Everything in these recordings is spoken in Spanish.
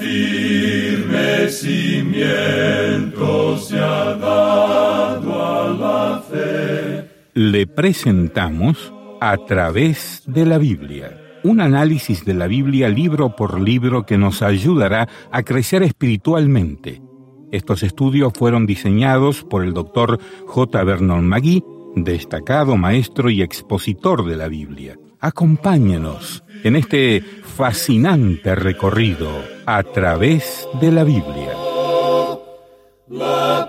firme cimiento se ha dado a la fe. Le presentamos A través de la Biblia, un análisis de la Biblia libro por libro que nos ayudará a crecer espiritualmente. Estos estudios fueron diseñados por el Dr. J. Vernon McGee, destacado maestro y expositor de la Biblia. Acompáñenos en este fascinante recorrido a través de la Biblia. La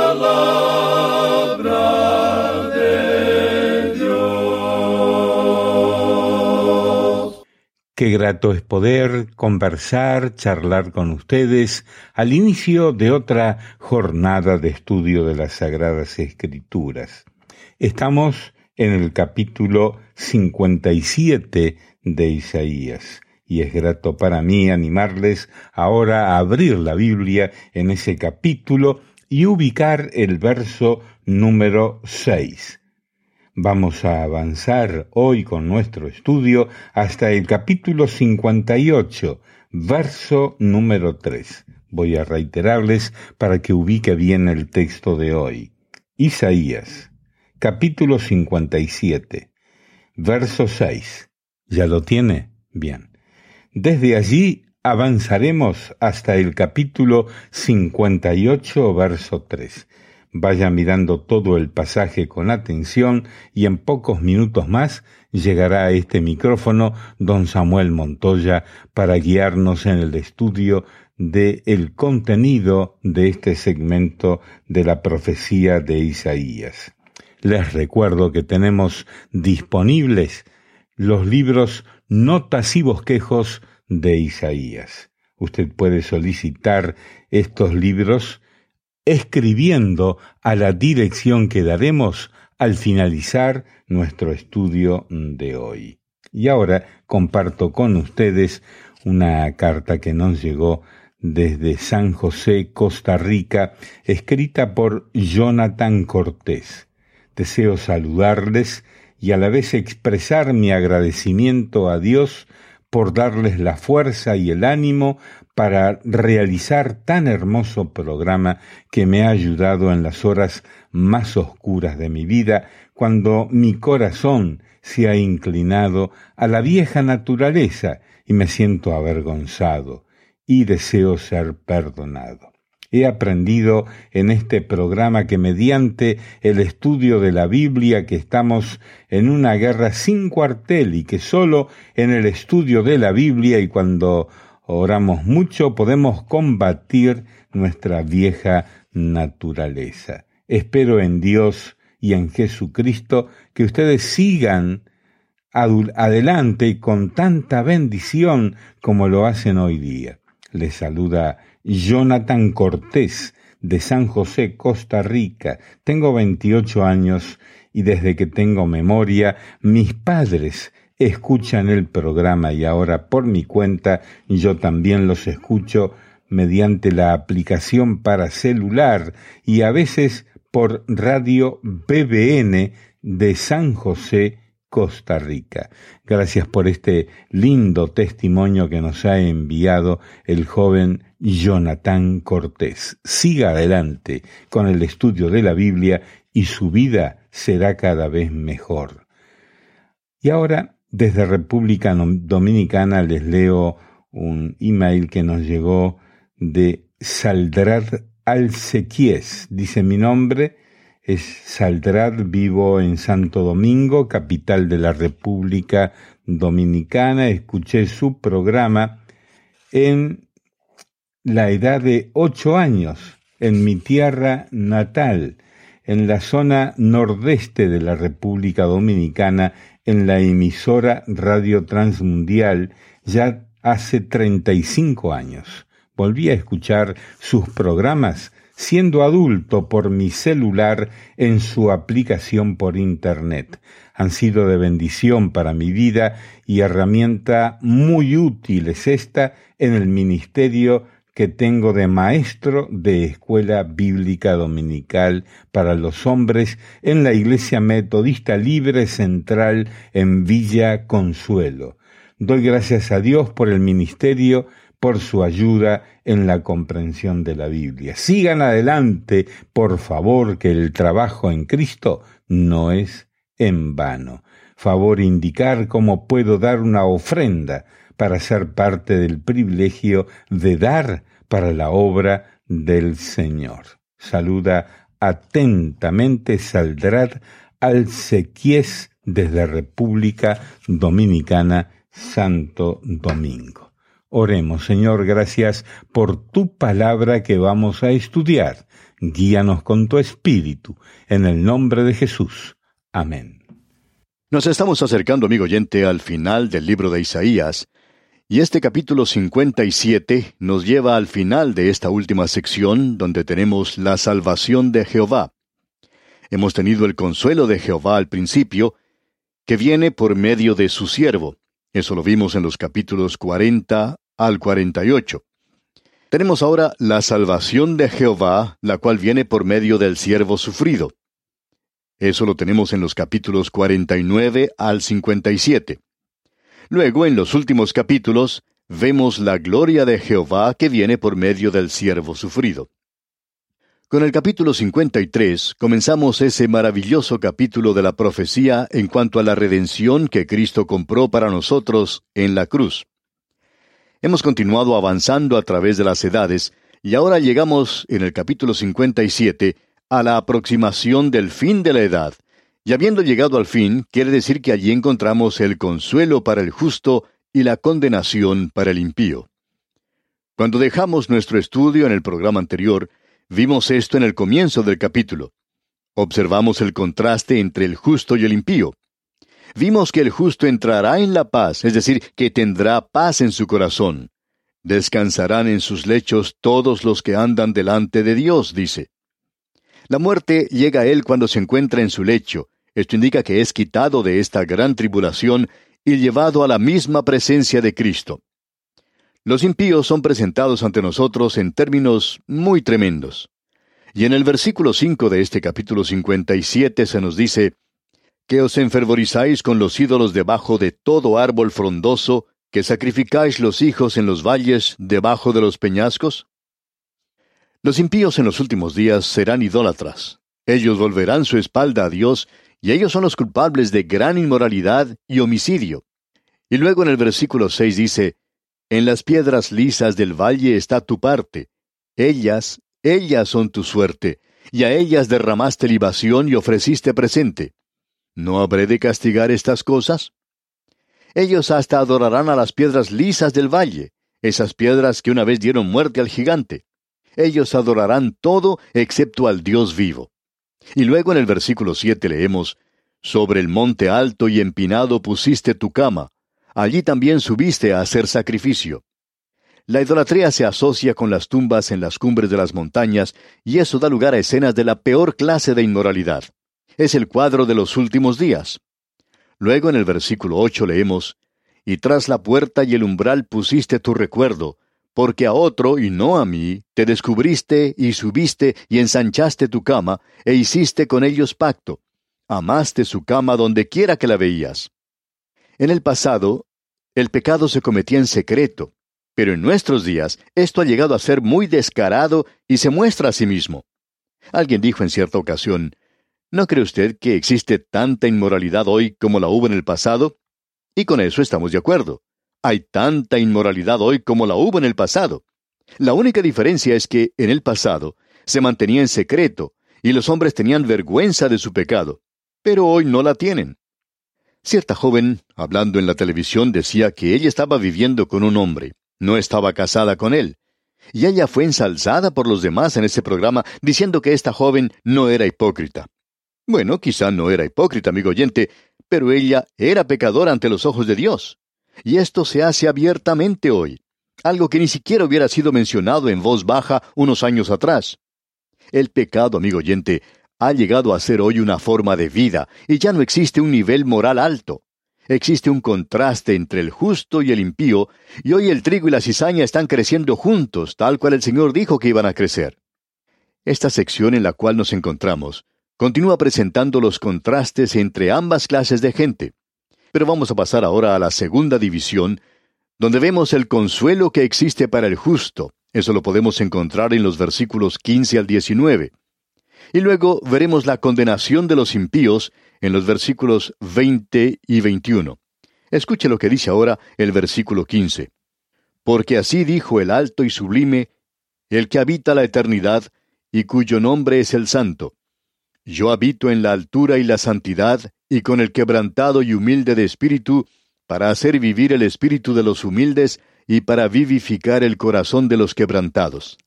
palabra de Dios. Qué grato es poder conversar, charlar con ustedes al inicio de otra jornada de estudio de las Sagradas Escrituras. Estamos en el capítulo 57 de Isaías, y es grato para mí animarles ahora a abrir la Biblia en ese capítulo y ubicar el verso número 6. Vamos a avanzar hoy con nuestro estudio hasta el capítulo 58, verso número 3. Voy a reiterarles para que ubique bien el texto de hoy. Isaías, capítulo 57, verso 6. ¿Ya lo tiene? Bien. Desde allí avanzaremos hasta el capítulo 58, verso 3. Vaya mirando todo el pasaje con atención y en pocos minutos más llegará a este micrófono don Samuel Montoya para guiarnos en el estudio del contenido de este segmento de la profecía de Isaías. Les recuerdo que tenemos disponibles los libros Notas y Bosquejos de Isaías. Usted puede solicitar estos libros escribiendo a la dirección que daremos al finalizar nuestro estudio de hoy. Y ahora comparto con ustedes una carta que nos llegó desde San José, Costa Rica, escrita por Jonathan Cortés. Deseo saludarles y a la vez expresar mi agradecimiento a Dios por darles la fuerza y el ánimo para realizar tan hermoso programa que me ha ayudado en las horas más oscuras de mi vida, cuando mi corazón se ha inclinado a la vieja naturaleza y me siento avergonzado y deseo ser perdonado. He aprendido en este programa que mediante el estudio de la Biblia que estamos en una guerra sin cuartel y que solo en el estudio de la Biblia y cuando oramos mucho podemos combatir nuestra vieja naturaleza. Espero en Dios y en Jesucristo que ustedes sigan adelante con tanta bendición como lo hacen hoy día. Les saluda Jonathan Cortés, de San José, Costa Rica. Tengo 28 años y desde que tengo memoria, mis padres escuchan el programa y ahora por mi cuenta yo también los escucho mediante la aplicación para celular y a veces por radio BBN de San José, Costa Rica. Gracias por este lindo testimonio que nos ha enviado el joven Jonathan Cortés. Siga adelante con el estudio de la Biblia y su vida será cada vez mejor. Y ahora, desde República Dominicana, les leo un email que nos llegó de Saldrad Alsequies. Dice: mi nombre es Saldrad, vivo en Santo Domingo, capital de la República Dominicana. Escuché su programa en la edad de 8 años, en mi tierra natal, en la zona nordeste de la República Dominicana, en la emisora Radio Transmundial, ya hace 35 años. Volví a escuchar sus programas siendo adulto por mi celular en su aplicación por Internet. Han sido de bendición para mi vida y herramienta muy útil es esta en el ministerio que tengo de maestro de Escuela Bíblica Dominical para los hombres en la Iglesia Metodista Libre Central en Villa Consuelo. Doy gracias a Dios por el ministerio por su ayuda en la comprensión de la Biblia. Sigan adelante, por favor, que el trabajo en Cristo no es en vano. Favor indicar cómo puedo dar una ofrenda para ser parte del privilegio de dar para la obra del Señor. Saluda atentamente Saldrad Alcequies desde República Dominicana, Santo Domingo. Oremos, Señor, gracias por tu palabra que vamos a estudiar. Guíanos con tu Espíritu, en el nombre de Jesús. Amén. Nos estamos acercando, amigo oyente, al final del libro de Isaías, y este capítulo 57 nos lleva al final de esta última sección, donde tenemos la salvación de Jehová. Hemos tenido el consuelo de Jehová al principio, que viene por medio de su siervo. Eso lo vimos en los capítulos 40 al 48. Tenemos ahora la salvación de Jehová, la cual viene por medio del siervo sufrido. Eso lo tenemos en los capítulos 49 al 57. Luego, en los últimos capítulos, vemos la gloria de Jehová que viene por medio del siervo sufrido. Con el capítulo 53 comenzamos ese maravilloso capítulo de la profecía en cuanto a la redención que Cristo compró para nosotros en la cruz. Hemos continuado avanzando a través de las edades y ahora llegamos en el capítulo 57 a la aproximación del fin de la edad. Y habiendo llegado al fin, quiere decir que allí encontramos el consuelo para el justo y la condenación para el impío. Cuando dejamos nuestro estudio en el programa anterior, vimos esto en el comienzo del capítulo. Observamos el contraste entre el justo y el impío. Vimos que el justo entrará en la paz, es decir, que tendrá paz en su corazón. Descansarán en sus lechos todos los que andan delante de Dios, dice. La muerte llega a él cuando se encuentra en su lecho. Esto indica que es quitado de esta gran tribulación y llevado a la misma presencia de Cristo. Los impíos son presentados ante nosotros en términos muy tremendos. Y en el versículo 5 de este capítulo 57 se nos dice, que os enfervorizáis con los ídolos debajo de todo árbol frondoso, que sacrificáis los hijos en los valles debajo de los peñascos. Los impíos en los últimos días serán idólatras. Ellos volverán su espalda a Dios, y ellos son los culpables de gran inmoralidad y homicidio. Y luego en el versículo 6 dice, en las piedras lisas del valle está tu parte. Ellas son tu suerte, y a ellas derramaste libación y ofreciste presente. ¿No habré de castigar estas cosas? Ellos hasta adorarán a las piedras lisas del valle, esas piedras que una vez dieron muerte al gigante. Ellos adorarán todo excepto al Dios vivo. Y luego en el versículo 7 leemos, sobre el monte alto y empinado pusiste tu cama, allí también subiste a hacer sacrificio. La idolatría se asocia con las tumbas en las cumbres de las montañas, y eso da lugar a escenas de la peor clase de inmoralidad. Es el cuadro de los últimos días. Luego en el versículo 8 leemos, y tras la puerta y el umbral pusiste tu recuerdo, porque a otro y no a mí te descubriste y subiste y ensanchaste tu cama, e hiciste con ellos pacto. Amaste su cama donde quiera que la veías. En el pasado, el pecado se cometía en secreto, pero en nuestros días esto ha llegado a ser muy descarado y se muestra a sí mismo. Alguien dijo en cierta ocasión, ¿no cree usted que existe tanta inmoralidad hoy como la hubo en el pasado? Y con eso estamos de acuerdo. Hay tanta inmoralidad hoy como la hubo en el pasado. La única diferencia es que, en el pasado, se mantenía en secreto, y los hombres tenían vergüenza de su pecado, pero hoy no la tienen. Cierta joven, hablando en la televisión, decía que ella estaba viviendo con un hombre, no estaba casada con él. Y ella fue ensalzada por los demás en ese programa, diciendo que esta joven no era hipócrita. Bueno, quizá no era hipócrita, amigo oyente, pero ella era pecadora ante los ojos de Dios. Y esto se hace abiertamente hoy, algo que ni siquiera hubiera sido mencionado en voz baja unos años atrás. El pecado, amigo oyente, ha llegado a ser hoy una forma de vida, y ya no existe un nivel moral alto. Existe un contraste entre el justo y el impío, y hoy el trigo y la cizaña están creciendo juntos, tal cual el Señor dijo que iban a crecer. Esta sección en la cual nos encontramos continúa presentando los contrastes entre ambas clases de gente. Pero vamos a pasar ahora a la segunda división, donde vemos el consuelo que existe para el justo. Eso lo podemos encontrar en los versículos 15 al 19. Y luego veremos la condenación de los impíos en los versículos 20 y 21. Escuche lo que dice ahora el versículo 15. Porque así dijo el alto y sublime, el que habita la eternidad, y cuyo nombre es el Santo. Yo habito en la altura y la santidad, y con el quebrantado y humilde de espíritu, para hacer vivir el espíritu de los humildes, y para vivificar el corazón de los quebrantados.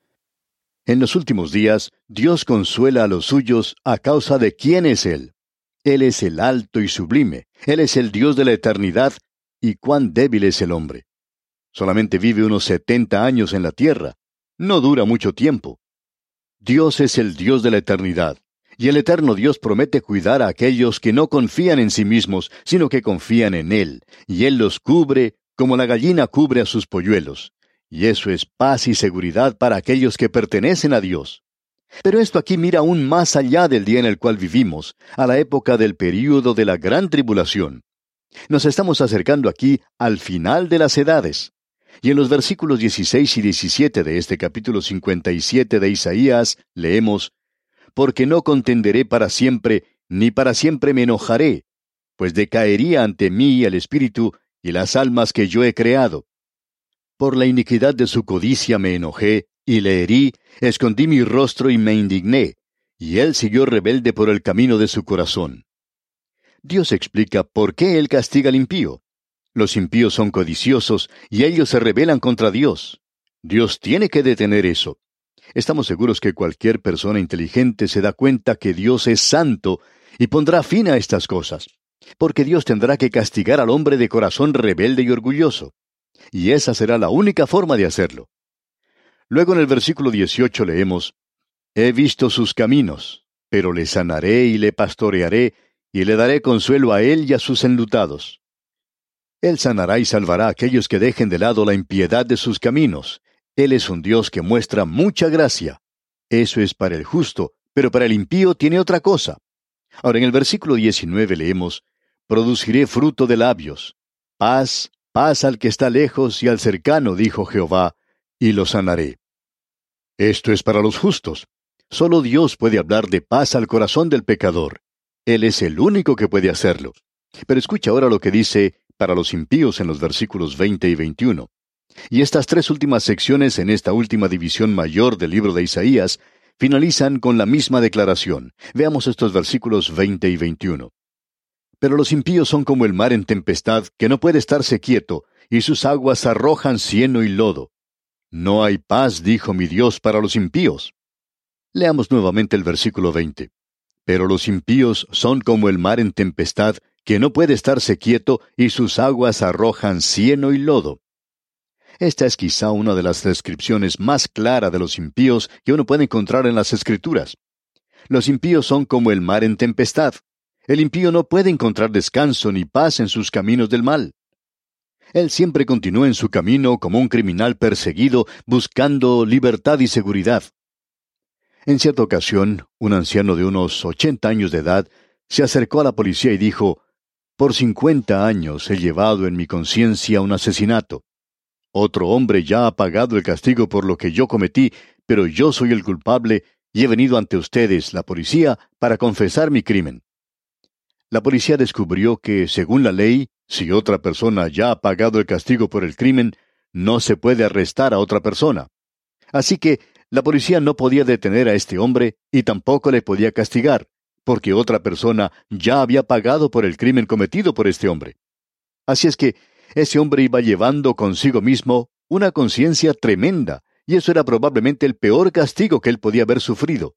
En los últimos días, Dios consuela a los suyos a causa de quién es Él. Él es el alto y sublime, Él es el Dios de la eternidad, y cuán débil es el hombre. Solamente vive unos 70 años en la tierra, no dura mucho tiempo. Dios es el Dios de la eternidad, y el eterno Dios promete cuidar a aquellos que no confían en sí mismos, sino que confían en Él, y Él los cubre como la gallina cubre a sus polluelos. Y eso es paz y seguridad para aquellos que pertenecen a Dios. Pero esto aquí mira aún más allá del día en el cual vivimos, a la época del período de la gran tribulación. Nos estamos acercando aquí al final de las edades. Y en los versículos 16 y 17 de este capítulo 57 de Isaías, leemos, porque no contenderé para siempre, ni para siempre me enojaré, pues decaería ante mí el espíritu y las almas que yo he creado. Por la iniquidad de su codicia me enojé, y le herí, escondí mi rostro y me indigné, y él siguió rebelde por el camino de su corazón. Dios explica por qué él castiga al impío. Los impíos son codiciosos, y ellos se rebelan contra Dios. Dios tiene que detener eso. Estamos seguros que cualquier persona inteligente se da cuenta que Dios es santo y pondrá fin a estas cosas, porque Dios tendrá que castigar al hombre de corazón rebelde y orgulloso. Y esa será la única forma de hacerlo. Luego en el versículo 18 leemos, he visto sus caminos, pero le sanaré y le pastorearé, y le daré consuelo a él y a sus enlutados. Él sanará y salvará a aquellos que dejen de lado la impiedad de sus caminos. Él es un Dios que muestra mucha gracia. Eso es para el justo, pero para el impío tiene otra cosa. Ahora en el versículo 19 leemos, produciré fruto de labios. Paz, paz al que está lejos y al cercano, dijo Jehová, y lo sanaré. Esto es para los justos. Solo Dios puede hablar de paz al corazón del pecador. Él es el único que puede hacerlo. Pero escucha ahora lo que dice para los impíos en los versículos 20 y 21. Y estas tres últimas secciones en esta última división mayor del libro de Isaías finalizan con la misma declaración. Veamos estos versículos 20 y 21. Pero los impíos son como el mar en tempestad, que no puede estarse quieto, y sus aguas arrojan cieno y lodo. No hay paz, dijo mi Dios, para los impíos. Leamos nuevamente el versículo 20. Pero los impíos son como el mar en tempestad, que no puede estarse quieto, y sus aguas arrojan cieno y lodo. Esta es quizá una de las descripciones más claras de los impíos que uno puede encontrar en las Escrituras. Los impíos son como el mar en tempestad. El impío no puede encontrar descanso ni paz en sus caminos del mal. Él siempre continúa en su camino como un criminal perseguido, buscando libertad y seguridad. En cierta ocasión, un anciano de unos 80 años de edad se acercó a la policía y dijo, por 50 años he llevado en mi conciencia un asesinato. Otro hombre ya ha pagado el castigo por lo que yo cometí, pero yo soy el culpable y he venido ante ustedes, la policía, para confesar mi crimen. La policía descubrió que, según la ley, si otra persona ya ha pagado el castigo por el crimen, no se puede arrestar a otra persona. Así que la policía no podía detener a este hombre y tampoco le podía castigar, porque otra persona ya había pagado por el crimen cometido por este hombre. Así es que ese hombre iba llevando consigo mismo una conciencia tremenda, y eso era probablemente el peor castigo que él podía haber sufrido.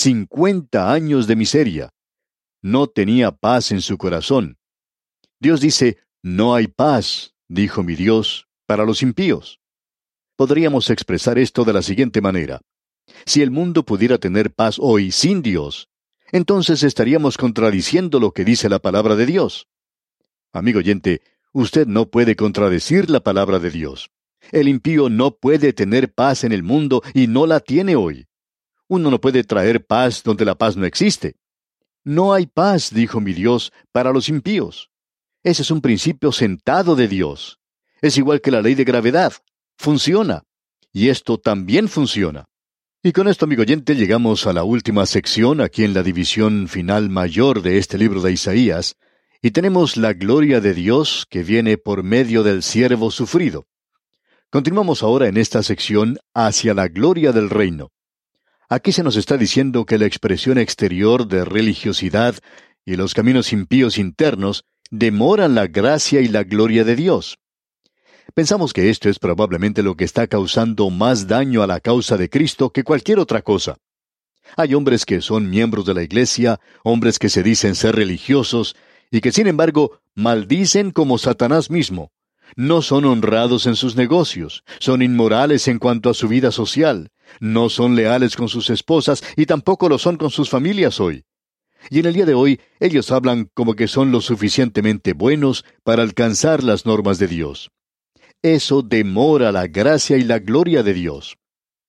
50 años de miseria. No tenía paz en su corazón. Dios dice, no hay paz, dijo mi Dios, para los impíos. Podríamos expresar esto de la siguiente manera. Si el mundo pudiera tener paz hoy sin Dios, entonces estaríamos contradiciendo lo que dice la palabra de Dios. Amigo oyente, usted no puede contradecir la palabra de Dios. El impío no puede tener paz en el mundo y no la tiene hoy. Uno no puede traer paz donde la paz no existe. No hay paz, dijo mi Dios, para los impíos. Ese es un principio sentado de Dios. Es igual que la ley de gravedad. Funciona. Y esto también funciona. Y con esto, amigo oyente, llegamos a la última sección aquí en la división final mayor de este libro de Isaías, y tenemos la gloria de Dios que viene por medio del siervo sufrido. Continuamos ahora en esta sección hacia la gloria del reino. Aquí se nos está diciendo que la expresión exterior de religiosidad y los caminos impíos internos demoran la gracia y la gloria de Dios. Pensamos que esto es probablemente lo que está causando más daño a la causa de Cristo que cualquier otra cosa. Hay hombres que son miembros de la iglesia, hombres que se dicen ser religiosos, y que sin embargo maldicen como Satanás mismo. No son honrados en sus negocios, son inmorales en cuanto a su vida social, no son leales con sus esposas y tampoco lo son con sus familias hoy. Y en el día de hoy ellos hablan como que son lo suficientemente buenos para alcanzar las normas de Dios. Eso demora la gracia y la gloria de Dios.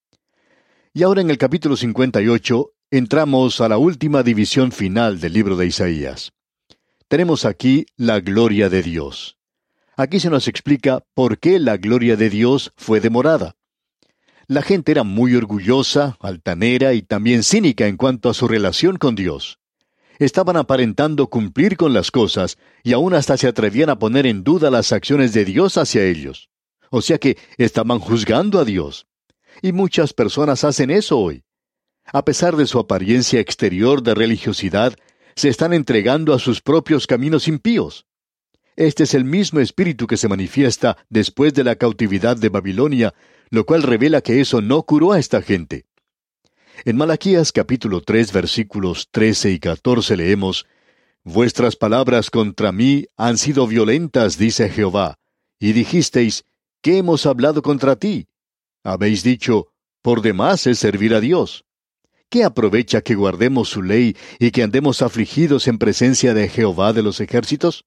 Y ahora en el capítulo 58 entramos a la última división final del libro de Isaías. Tenemos aquí la gloria de Dios. Aquí se nos explica por qué la gloria de Dios fue demorada. La gente era muy orgullosa, altanera y también cínica en cuanto a su relación con Dios. Estaban aparentando cumplir con las cosas y aún hasta se atrevían a poner en duda las acciones de Dios hacia ellos. O sea que estaban juzgando a Dios. Y muchas personas hacen eso hoy. A pesar de su apariencia exterior de religiosidad, se están entregando a sus propios caminos impíos. Este es el mismo espíritu que se manifiesta después de la cautividad de Babilonia, lo cual revela que eso no curó a esta gente. En Malaquías capítulo 3 versículos 13 y 14 leemos: Vuestras palabras contra mí han sido violentas, dice Jehová, y dijisteis, ¿qué hemos hablado contra ti? Habéis dicho, por demás es servir a Dios. ¿Qué aprovecha que guardemos su ley y que andemos afligidos en presencia de Jehová de los ejércitos?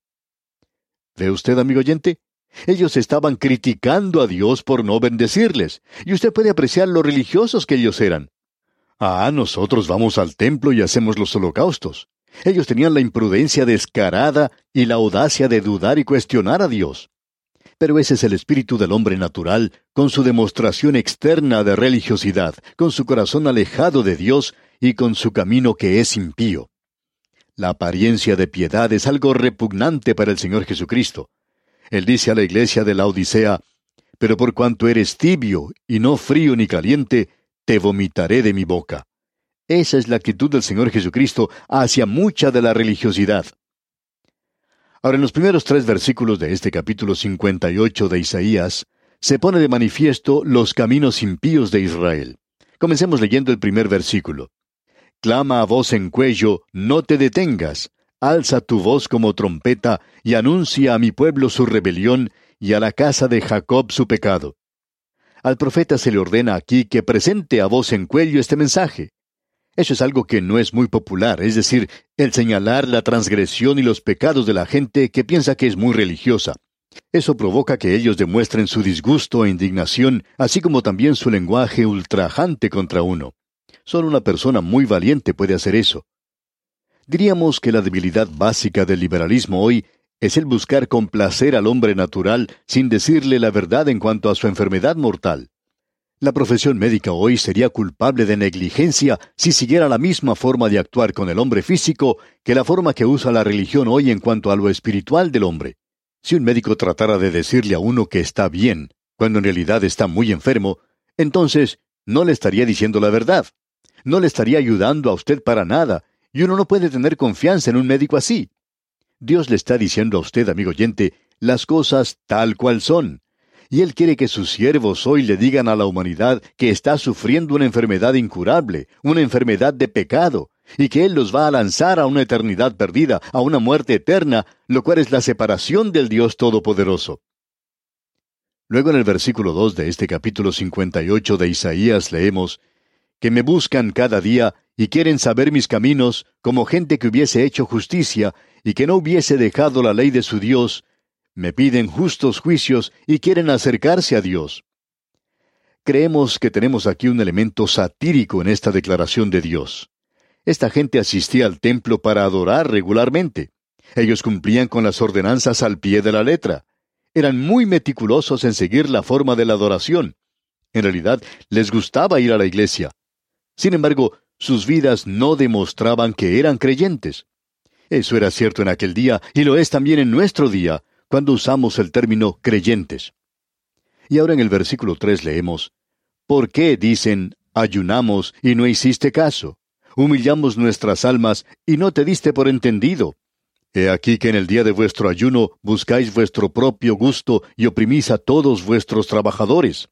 ¿Ve usted, amigo oyente? Ellos estaban criticando a Dios por no bendecirles, y usted puede apreciar lo religiosos que ellos eran. Nosotros vamos al templo y hacemos los holocaustos. Ellos tenían la imprudencia descarada y la audacia de dudar y cuestionar a Dios. Pero ese es el espíritu del hombre natural, con su demostración externa de religiosidad, con su corazón alejado de Dios y con su camino que es impío. La apariencia de piedad es algo repugnante para el Señor Jesucristo. Él dice a la iglesia de la Odisea, pero por cuanto eres tibio y no frío ni caliente, te vomitaré de mi boca. Esa es la actitud del Señor Jesucristo hacia mucha de la religiosidad. Ahora, en los primeros 3 versículos de este capítulo 58 de Isaías, se pone de manifiesto los caminos impíos de Israel. Comencemos leyendo el primer versículo. Clama a voz en cuello, no te detengas. Alza tu voz como trompeta y anuncia a mi pueblo su rebelión y a la casa de Jacob su pecado. Al profeta se le ordena aquí que presente a voz en cuello este mensaje. Eso es algo que no es muy popular, es decir, el señalar la transgresión y los pecados de la gente que piensa que es muy religiosa. Eso provoca que ellos demuestren su disgusto e indignación, así como también su lenguaje ultrajante contra uno. Solo una persona muy valiente puede hacer eso. Diríamos que la debilidad básica del liberalismo hoy es el buscar complacer al hombre natural sin decirle la verdad en cuanto a su enfermedad mortal. La profesión médica hoy sería culpable de negligencia si siguiera la misma forma de actuar con el hombre físico que la forma que usa la religión hoy en cuanto a lo espiritual del hombre. Si un médico tratara de decirle a uno que está bien, cuando en realidad está muy enfermo, entonces no le estaría diciendo la verdad. No le estaría ayudando a usted para nada, y uno no puede tener confianza en un médico así. Dios le está diciendo a usted, amigo oyente, las cosas tal cual son. Y Él quiere que sus siervos hoy le digan a la humanidad que está sufriendo una enfermedad incurable, una enfermedad de pecado, y que Él los va a lanzar a una eternidad perdida, a una muerte eterna, lo cual es la separación del Dios Todopoderoso. Luego en el versículo 2 de este capítulo 58 de Isaías leemos, que me buscan cada día y quieren saber mis caminos, como gente que hubiese hecho justicia y que no hubiese dejado la ley de su Dios, me piden justos juicios y quieren acercarse a Dios. Creemos que tenemos aquí un elemento satírico en esta declaración de Dios. Esta gente asistía al templo para adorar regularmente. Ellos cumplían con las ordenanzas al pie de la letra. Eran muy meticulosos en seguir la forma de la adoración. En realidad, les gustaba ir a la iglesia. Sin embargo, sus vidas no demostraban que eran creyentes. Eso era cierto en aquel día y lo es también en nuestro día, cuando usamos el término creyentes. Y ahora en el versículo 3 leemos: ¿Por qué, dicen, ayunamos y no hiciste caso? Humillamos nuestras almas y no te diste por entendido. He aquí que en el día de vuestro ayuno buscáis vuestro propio gusto y oprimís a todos vuestros trabajadores.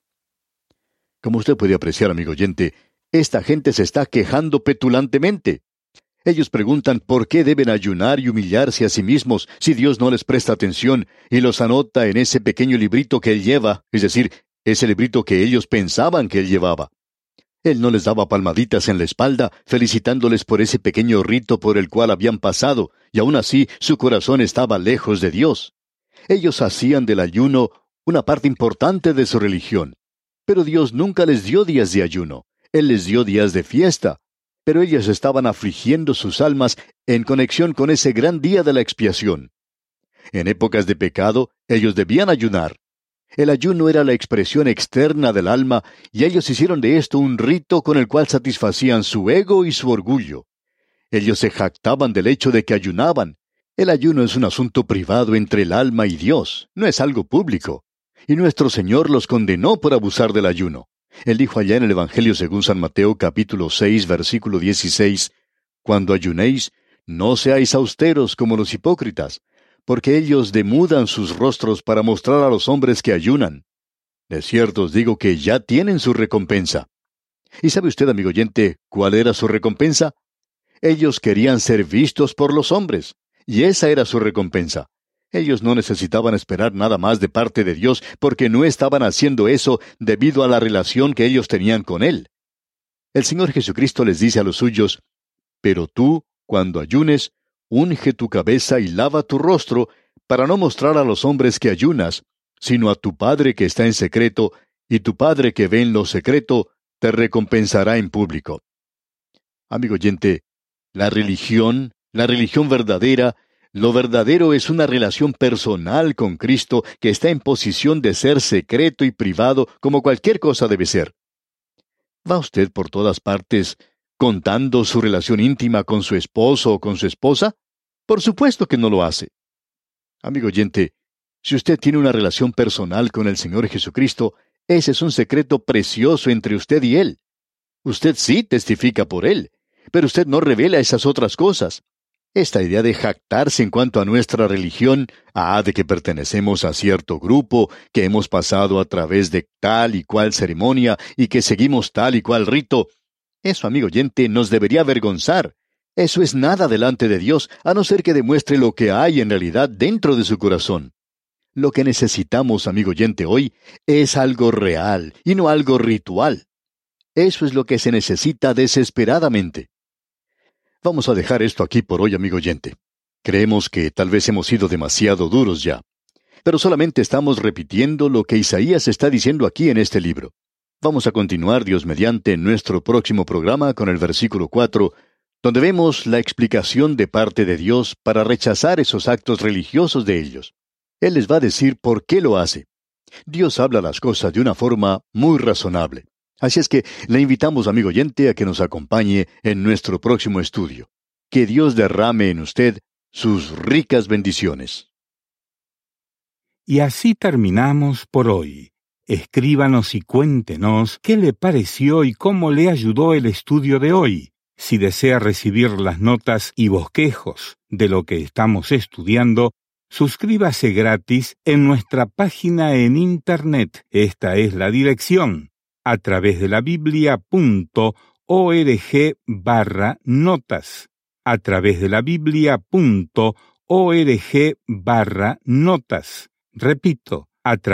Como usted puede apreciar, amigo oyente, esta gente se está quejando petulantemente. Ellos preguntan por qué deben ayunar y humillarse a sí mismos si Dios no les presta atención y los anota en ese pequeño librito que Él lleva, es decir, ese librito que ellos pensaban que Él llevaba. Él no les daba palmaditas en la espalda, felicitándoles por ese pequeño rito por el cual habían pasado, y aún así su corazón estaba lejos de Dios. Ellos hacían del ayuno una parte importante de su religión. Pero Dios nunca les dio días de ayuno. Él les dio días de fiesta. Pero ellos estaban afligiendo sus almas en conexión con ese gran día de la expiación. En épocas de pecado, ellos debían ayunar. El ayuno era la expresión externa del alma, y ellos hicieron de esto un rito con el cual satisfacían su ego y su orgullo. Ellos se jactaban del hecho de que ayunaban. El ayuno es un asunto privado entre el alma y Dios, no es algo público. Y nuestro Señor los condenó por abusar del ayuno. Él dijo allá en el Evangelio según San Mateo capítulo 6, versículo 16, «Cuando ayunéis, no seáis austeros como los hipócritas, porque ellos demudan sus rostros para mostrar a los hombres que ayunan. De cierto os digo que ya tienen su recompensa». ¿Y sabe usted, amigo oyente, cuál era su recompensa? Ellos querían ser vistos por los hombres, y esa era su recompensa. Ellos no necesitaban esperar nada más de parte de Dios, porque no estaban haciendo eso debido a la relación que ellos tenían con Él. El Señor Jesucristo les dice a los suyos: «Pero tú, cuando ayunes, unge tu cabeza y lava tu rostro, para no mostrar a los hombres que ayunas, sino a tu Padre que está en secreto, y tu Padre que ve en lo secreto, te recompensará en público». Amigo oyente, la religión verdadera, lo verdadero es una relación personal con Cristo que está en posición de ser secreto y privado como cualquier cosa debe ser. ¿Va usted por todas partes contando su relación íntima con su esposo o con su esposa? Por supuesto que no lo hace. Amigo oyente, si usted tiene una relación personal con el Señor Jesucristo, ese es un secreto precioso entre usted y Él. Usted sí testifica por Él, pero usted no revela esas otras cosas. Esta idea de jactarse en cuanto a nuestra religión, de que pertenecemos a cierto grupo, que hemos pasado a través de tal y cual ceremonia y que seguimos tal y cual rito, eso, amigo oyente, nos debería avergonzar. Eso es nada delante de Dios, a no ser que demuestre lo que hay en realidad dentro de su corazón. Lo que necesitamos, amigo oyente, hoy es algo real y no algo ritual. Eso es lo que se necesita desesperadamente. Vamos a dejar esto aquí por hoy, amigo oyente. Creemos que tal vez hemos sido demasiado duros ya. Pero solamente estamos repitiendo lo que Isaías está diciendo aquí en este libro. Vamos a continuar, Dios mediante, en nuestro próximo programa con el versículo 4, donde vemos la explicación de parte de Dios para rechazar esos actos religiosos de ellos. Él les va a decir por qué lo hace. Dios habla las cosas de una forma muy razonable. Así es que le invitamos, amigo oyente, a que nos acompañe en nuestro próximo estudio. Que Dios derrame en usted sus ricas bendiciones. Y así terminamos por hoy. Escríbanos y cuéntenos qué le pareció y cómo le ayudó el estudio de hoy. Si desea recibir las notas y bosquejos de lo que estamos estudiando, suscríbase gratis en nuestra página en Internet. Esta es la dirección: atravesdelabiblia.org/notas. atravesdelabiblia.org/notas. Repito,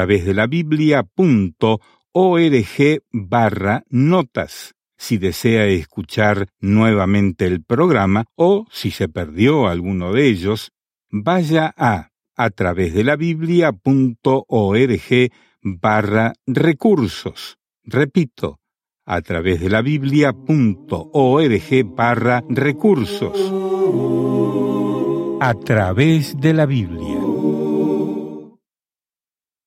atravesdelabiblia.org/notas. Si desea escuchar nuevamente el programa o si se perdió alguno de ellos, vaya a atravesdelabiblia.org/recursos. Repito, atravesdelabiblia.org/recursos. A través de la Biblia.